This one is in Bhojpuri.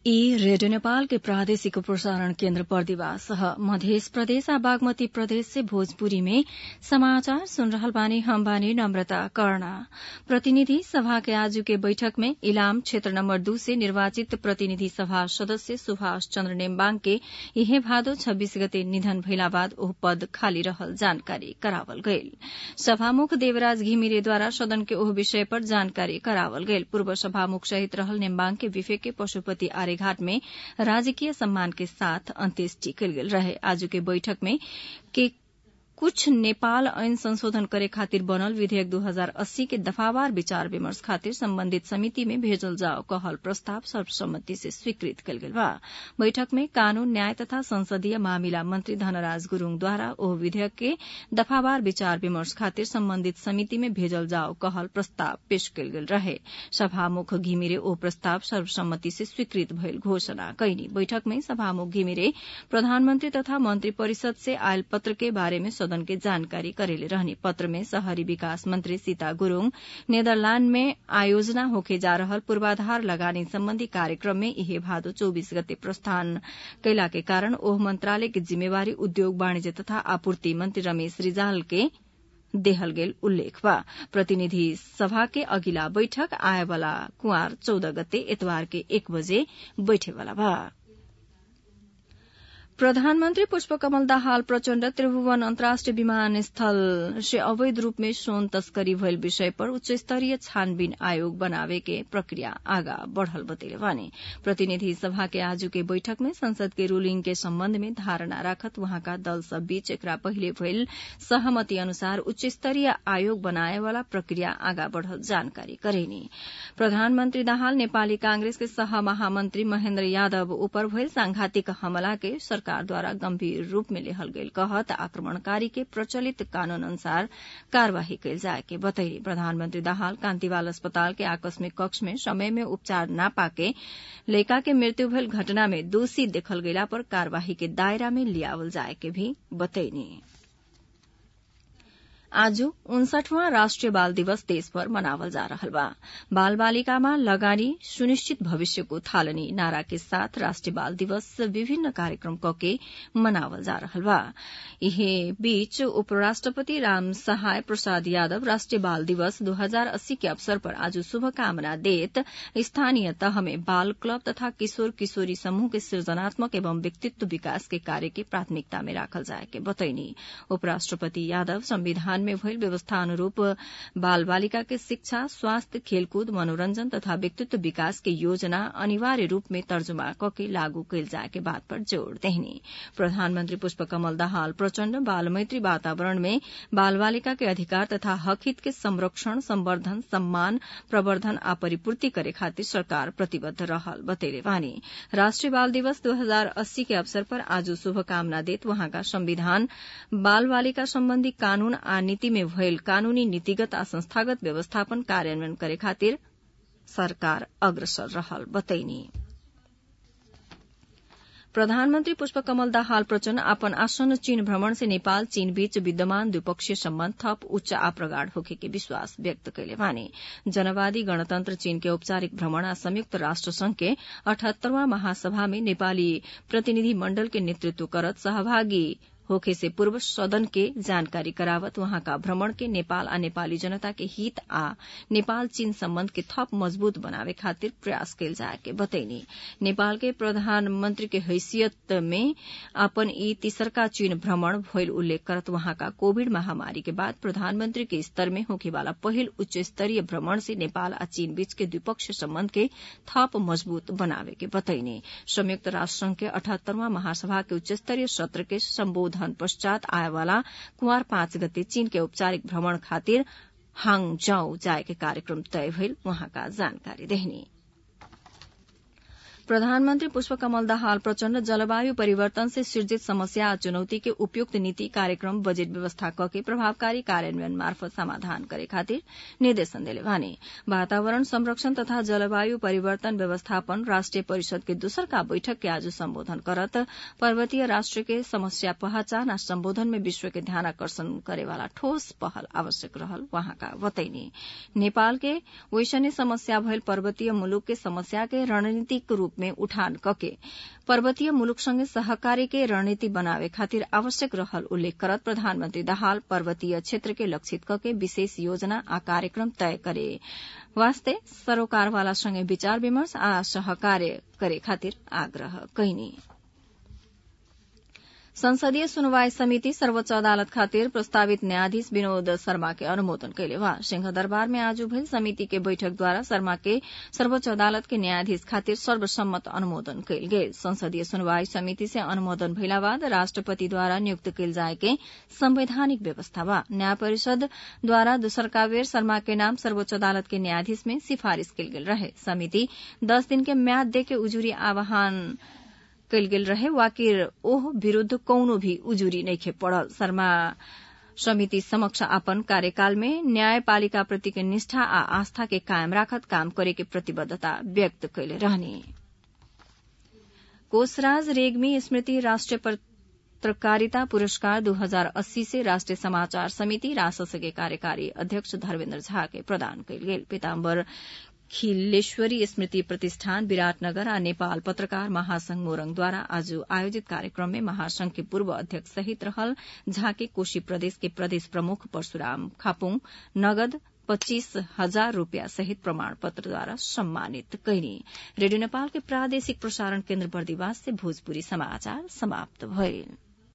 ई रेडियो नेपाल के प्रादेशिक प्रसारण केन्द्र बर्दिवास मध्य प्रदेश आ बागमती प्रदेश से भोजपुरी में समाचार सुन रहल बानी। हम बानी नम्रता कर्ण। प्रतिनिधि सभा के आज के बैठक में इलाम क्षेत्र नंबर 2 से निर्वाचित प्रतिनिधि सभा सदस्य सुभाष चन्द्र नेम्बाङ के इहे भादो 26 गते निधन भइला बाद ओह पद खाली रहल जानकारी करावल गयल। सभामुख देवराज घिमिरेद्वारा सदन के ओह विषय पर जानकारी करावल गयल। पूर्व सभामुख सहित रहल नेम्बाङ के विफे के पशुपति घाट में राजकीय सम्मान के साथ अंत्येष्टि कल गेल रहे। आज के बैठक में के कुछ नेपाल ऐन संशोधन करे खातिर बनल विधेयक 2080 के दफावार विचार विमर्श खातिर संबंधित समिति में भेजल जाओ कहल प्रस्ताव सर्वसम्मति से स्वीकृत कल गेल बा। बैठक में कानून न्याय तथा संसदीय मामिला मंत्री धनराज गुरूङद्वारा ओह विधेयक के दफावार विचार विमर्श खातिर संबंधित समिति में भेजल जाओ कहल प्रस्ताव पेश कल गेल रहे। सभामुख घिमिरे ओह प्रस्ताव सर्वसम्मति से स्वीकृत भइल घोषणा कइनी। बैठक में सभामुख घिमिरे प्रधानमंत्री तथा मंत्री परिषद से आयल पत्र के बारे में सदन के जानकारी करेले रहने। पत्र में शहरी विकास मंत्री सीता गुरूङ नेदरल्याण्ड में आयोजना होके जा रहल पूर्वाधार लगानी संबंधी कार्यक्रम में इहे भादो 24 गते प्रस्थान कैला के कारण ओह मंत्रालय के जिम्मेवारी उद्योग वाणिज्य तथा आपूर्ति मंत्री रमेश रिजाल के देहल गेल उल्लेख बा। प्रतिनिधि सभा के अगिला बैठक आएवाला कुंवार 14 गते एतवार के 1 बजे बैठेवाला बा। प्रधानमंत्री पुष्पकमल दाहाल प्रचण्ड त्रिभुवन अन्तर्राष्ट्रिय विमानस्थल से अवैध रूप में सोन तस्करी भइल विषय पर उच्च स्तरीय छानबीन आयोग बनावे के प्रक्रिया आगा बढ़ल बतैले बानी। प्रतिनिधि सभा के आज के बैठक में संसद के रूलिंग के सम्बन्ध में धारणा राखत वहाँका दल सब बीच एकरा पहिले भइल सहमति अनुसार उच्च स्तरीय आयोग बनाए वाला प्रक्रिया आगा बढ़ल जानकारी करेनी। प्रधानमंत्री दाहाल नेपाली कांग्रेस के सह महामंत्री महेन्द्र यादव ऊपर भइल सांघातिक हमला के सरकारद्वारा गंभीर रूप में लेहल गयल कहत आक्रमणकारी के प्रचलित कानून अनुसार कार्यवाही कैल जाए के बतैली। प्रधानमंत्री दाहाल कांतिवाल अस्पताल के आकस्मिक कक्ष में समय में उपचार न पाके लड़का के मृत्यु भइल घटना में दोषी देखल गयला पर कार्यवाही के दायरा में लियावल जाए के भी बतैनी। आज 59वां राष्ट्रिय बाल दिवस देशभर मनावल जा रहल बा। बाल बालिकामा लगानी सुनिश्चित भविष्यको थालनी नारा के साथ राष्ट्रिय बाल दिवस विभिन्न कार्यक्रम कके मनावल जा रहल बा। इहे बीच उपराष्ट्रपति राम सहाय प्रसाद यादव राष्ट्रिय बाल दिवस 2080 के अवसर पर आज शुभकामना देत स्थानीय तह में बाल क्लब तथा किशोर किशोरी समूह के सृजनात्मक एवं व्यक्तित्व विकास के कार्य के प्राथमिकता में राखल जाए के बतैनी। उपराष्ट्रपति यादव संविधान में भइल व्यवस्था अनुरूप बाल बालिका के शिक्षा, स्वास्थ्य, खेलकूद, मनोरंजन तथा व्यक्तित्व विकास के योजना अनिवार्य रूप में तर्जुमा कके लागू कैल जाए के बात पर जोड़ देहनी। प्रधानमंत्री पुष्पकमल दाहाल प्रचण्ड बाल मैत्री वातावरण में बाल बालिका के अधिकार तथा हक हित के संरक्षण, संवर्धन, सम्मान, प्रवर्धन आ परिपूर्ति करे खातिर सरकार प्रतिबद्ध रहल बतैले बानी। राष्ट्रिय बाल दिवस 2080 के अवसर पर आज शुभकामना देत वहाँका संविधान बाल बालिका सम्बन्धी कानून आ नीति में भइल कानूनी नीतिगत आ संस्थागत व्यवस्थापन कार्यान्वयन करे खातिर सरकार अग्रसर रहल बतैनी। प्रधानमंत्री पुष्पकमल दाहाल प्रचण्ड अपन आसन्न चीन भ्रमण से नेपाल चीन बीच विद्यमान द्विपक्षीय सम्बन्ध थप उच्च आ प्रगाढ़ होखे के विश्वास व्यक्त कैले बानी। जनवादी गणतन्त्र चीन के औपचारिक भ्रमण आ संयुक्त राष्ट्र संघ के 78वां महासभा में नेपाली प्रतिनिधि मण्डल के नेतृत्व करत सहभागी होखे से पूर्व सदन के जानकारी करावत वहाँका भ्रमण के नेपाल आ नेपाली जनता के हित आ नेपाल चीन सम्बन्ध के थप मजबूत बनावे खातिर प्रयास कैल जाए के बतैनी। नेपाल के प्रधानमंत्री के हैसियत में अपन ई तीसरका चीन भ्रमण भइल उल्लेख करत वहाँका कोविड महामारी के बाद प्रधानमंत्री के स्तर में होखेवाला पहिल उच्च स्तरीय भ्रमण से नेपाल आ चीन बीच के द्विपक्षीय सम्बन्ध के थप मजबूत बनावे के बतैनी। संयुक्त राष्ट्र संघ के 78वां महासभा के उच्च स्तरीय सत्र के संबोधन पश्चात आएवाला कुंवार 5 गते चीन के औपचारिक भ्रमण खातिर हांगझाऊ जाए के कार्यक्रम तय भइल वहाँका जानकारी देहनी। प्रधानमंत्री पुष्पकमल दाहाल प्रचण्ड जलवायु परिवर्तन से सृजित समस्या आ चुनौती के उपयुक्त नीति कार्यक्रम बजेट व्यवस्था कके प्रभावकारी कार्यान्वयन मार्फत समाधान करे खातिर निर्देशन देले बानी। वातावरण संरक्षण तथा जलवायु परिवर्तन व्यवस्थापन राष्ट्रिय परिषद के दोसरका बैठक के आज सम्बोधन करत पर्वतीय राष्ट्र के समस्या पहचान आ सम्बोधन में विश्व के ध्यान आकर्षण करेवाला ठोस पहल आवश्यक रहल वहाँका बतैनी। नेपाल के वैश्विक समस्या भइल पर्वतीय मुलुक के समस्या के रणनीतिक रूप रूप में उठान कके पर्वतीय मुलुकसँगै सहकारी के रणनीति बनावे खातिर आवश्यक रहल उल्लेख करत प्रधानमन्त्री दाहाल पर्वतीय क्षेत्र के लक्षित कके विशेष योजना आ कार्यक्रम तय करे वास्ते सरोकारवाला सँगै विचार विमर्श आ सहकार्य करे खातिर आग्रह कइनी। संसदीय सुनवाई समिति सर्वोच्च अदालत खातिर प्रस्तावित न्यायाधीश विनोद शर्मा के अनुमोदन कैले बा। सिंहदरबार में आज भइल समिति के बैठक द्वारा शर्मा के सर्वोच्च अदालत के न्यायाधीश खातिर सर्वसम्मत अनुमोदन कैल गेल। संसदीय सुनवाई समिति से अनुमोदन भइला बाद राष्ट्रपति द्वारा नियुक्त कैल जाए के संवैधानिक व्यवस्था बा। न्याय परिषद द्वारा दोसरका बेर शर्मा के नाम सर्वोच्च अदालत के न्यायाधीश में सिफारिश कैल गेल रहे। समिति 10 दिन के म्याद देके उजुरी आह्वान कैल गेल रहे वाकिर ओह विरूद्ध कौनो भी उजुरी नइखे पड़ल। शर्मा समिति समक्ष अपन कार्यकाल में न्यायपालिका प्रति के निष्ठा आ आस्था के कायम राखत काम करे के प्रतिबद्धता व्यक्त कैले रहने। कोषराज रेग्मी स्मृति राष्ट्रिय पत्रकारिता पुरस्कार 2080 से राष्ट्रिय समाचार समिति रासस के कार्यकारी अध्यक्ष धर्मेन्द्र झा के प्रदान कैल गेल। पीताम्बर खिलेश्वरी स्मृति प्रतिष्ठान विराटनगर आ नेपाल पत्रकार महासंघ मोरङद्वारा आज आयोजित कार्यक्रम में महासंघ के पूर्व अध्यक्ष सहित रहल झाके कोशी प्रदेश के प्रदेश प्रमुख परशुराम खापुङ नगद 25,000 रूपियाँ सहित प्रमाण पत्र द्वारा सम्मानित कैनी। रेडियो नेपाल के प्रादेशिक प्रसारण केन्द्र बर्दिवास से भोजपुरी समाचार समाप्त भइल।